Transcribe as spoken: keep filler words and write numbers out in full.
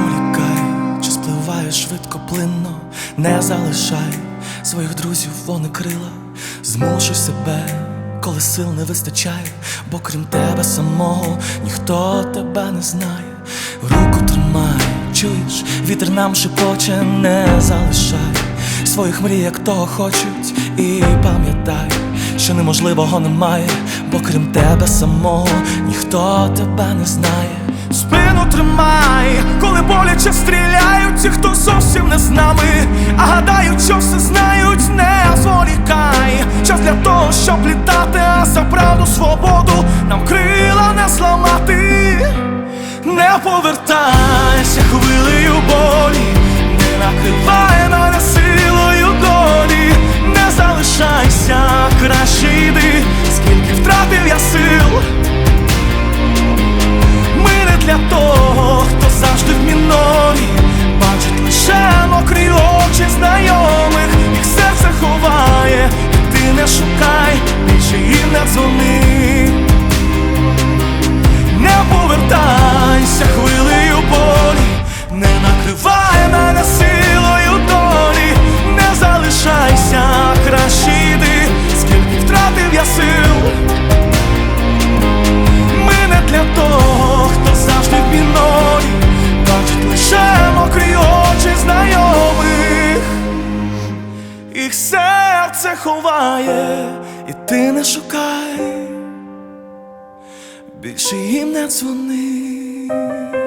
зволікай, час спливає швидко, плинно, не залишай своїх друзів, вони крила. Змушуй себе, коли сил не вистачає, бо крім тебе самого ніхто тебе не знає. Руку тримай, чуєш, вітер нам шепоче, не залишай своїх мрій, як того хочуть. І пам'ятай, що неможливого немає, бо крім тебе самого ніхто тебе не знає. Спину тримай, коли боляче стріляють ті, хто зовсім не з нами, а гадають, що все знають. Не зволікай, час для того, щоб літати, а за правду, свободу нам крила не зламати. Не повертайся хвилею болі, не накривай мене силою долі. Не залишайся, краще йди, скільки втратив я сил. Ми не для того, хто завжди в мінорі, бачить лише мокрі очі знайомих, їх серце ховає, і ти не шукай, більше їм не дзвони. Не повертайся хвилею болі, не накривай мене силою долі. Не залишайся, краще йди, скільки втратив я сил. Ми не для того, хто завжди в мінорі, бачить лише мокрі очі знайомих, їх серце ховає, і ти не шукай, більше їм не дзвони.